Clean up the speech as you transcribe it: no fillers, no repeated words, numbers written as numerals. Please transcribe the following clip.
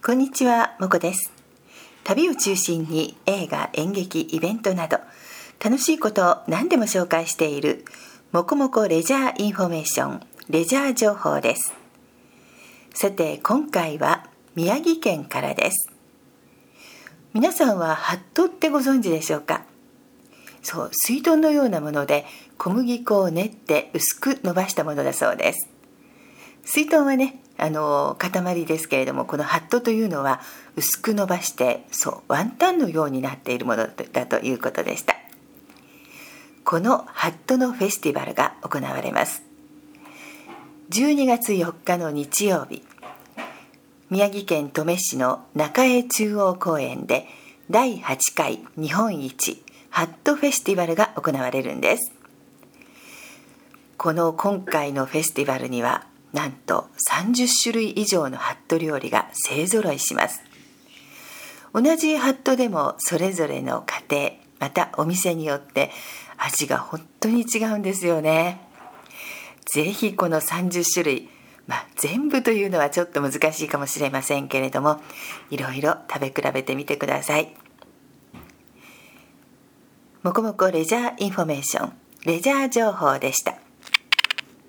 こんにちは、もこです。旅を中心に映画、演劇、イベントなど楽しいことを何でも紹介しているもこもこレジャーインフォメーション、レジャー情報です。さて、今回は宮城県からです。皆さんはハットってご存知でしょうか？そう、水遁のようなもので小麦粉を練って薄く伸ばしたものだそうです。水遁はね、塊ですけれども、このハットというのは薄く伸ばして、ワンタンのようになっているものだということでした。このハットのフェスティバルが行われます。12月4日の日曜日、宮城県登米市の中江中央公園で第8回日本一ハットフェスティバルが行われるんです。今回のフェスティバルにはなんと30種類以上のハット料理が勢ぞろいします。同じハットでもそれぞれの家庭、またお店によって味が本当に違うんですよね。ぜひこの30種類、全部というのはちょっと難しいかもしれませんけれども、いろいろ食べ比べてみてください。もこもこレジャーインフォメーション、レジャー情報でした。